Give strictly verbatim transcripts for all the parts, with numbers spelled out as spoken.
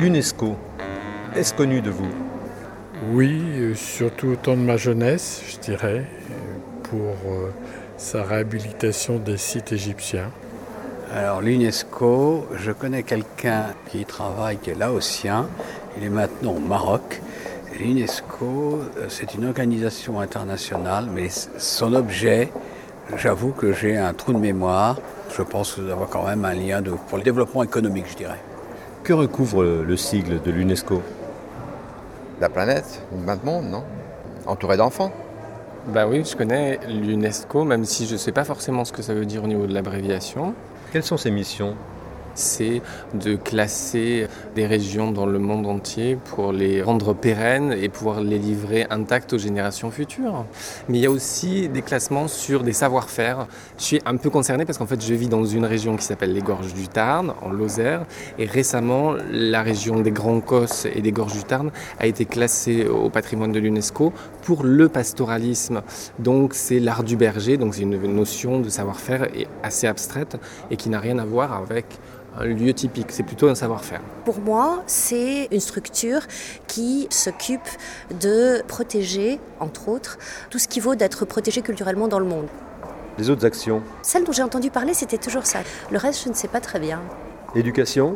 L'UNESCO, est-ce connu de vous ? Oui, euh, surtout au temps de ma jeunesse, je dirais, pour euh, sa réhabilitation des sites égyptiens. Alors l'UNESCO, je connais quelqu'un qui y travaille, qui est laotien, il est maintenant au Maroc. L'UNESCO, c'est une organisation internationale, mais son objet, j'avoue que j'ai un trou de mémoire. Je pense avoir quand même un lien de, pour le développement économique, je dirais. Que recouvre le sigle de l'UNESCO ? La planète, vingt mondes, non ? Entouré d'enfants. Bah oui, je connais l'UNESCO, même si je ne sais pas forcément ce que ça veut dire au niveau de l'abréviation. Quelles sont ses missions ? C'est de classer des régions dans le monde entier pour les rendre pérennes et pouvoir les livrer intactes aux générations futures. Mais il y a aussi des classements sur des savoir-faire. Je suis un peu concerné parce qu'en fait, je vis dans une région qui s'appelle les Gorges du Tarn, en Lozère. Et récemment, la région des Grands Cosses et des Gorges du Tarn a été classée au patrimoine de l'UNESCO pour le pastoralisme. Donc, c'est l'art du berger. Donc, c'est une notion de savoir-faire assez abstraite et qui n'a rien à voir avec un lieu typique, c'est plutôt un savoir-faire. Pour moi, c'est une structure qui s'occupe de protéger, entre autres, tout ce qui vaut d'être protégé culturellement dans le monde. Les autres actions ? Celle dont j'ai entendu parler, c'était toujours ça. Le reste, je ne sais pas très bien. Éducation ?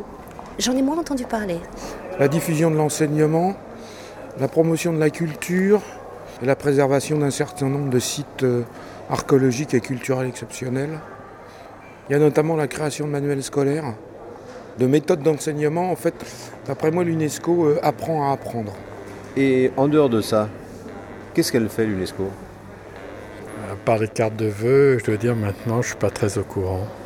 J'en ai moins entendu parler. La diffusion de l'enseignement, la promotion de la culture et la préservation d'un certain nombre de sites archéologiques et culturels exceptionnels. Il y a notamment la création de manuels scolaires, de méthodes d'enseignement. En fait, d'après moi, l'UNESCO euh, apprend à apprendre. Et en dehors de ça, qu'est-ce qu'elle fait, l'UNESCO ? Par les cartes de vœux, je dois dire maintenant, je ne suis pas très au courant.